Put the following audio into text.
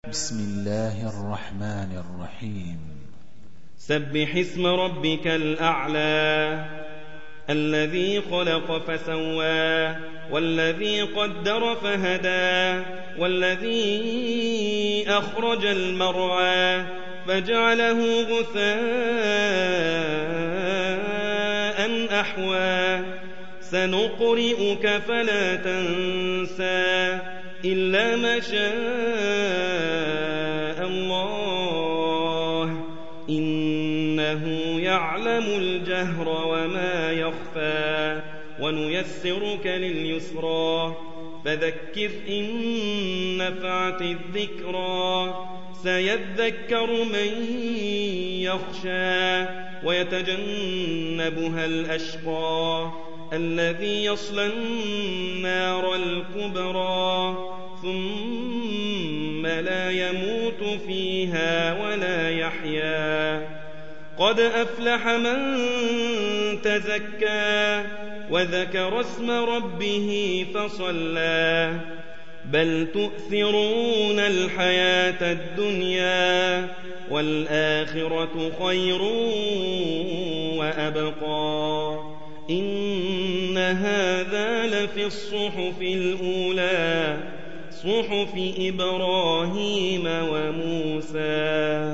بسم الله الرحمن الرحيم سبح اسم ربك الأعلى الذي خلق فسوى والذي قدر فهدى والذي أخرج المرعى فجعله غثاء أحوى سنقرئك فلا تنسى إلا ما شاء الله إنه يعلم الجهر وما يخفى ونيسرك لليسرى فذكر إن نفعت الذكرى سيذكر من يخشى ويتجنبها الأشقى الذي يصلى النار الكبرى ثم لا يموت فيها ولا يحيا قد أفلح من تزكى وذكر اسم ربه فصلى بل تؤثرون الحياة الدنيا والآخرة خير وأبقى إن هذا لفي الصحف الأولى صحف إبراهيم وموسى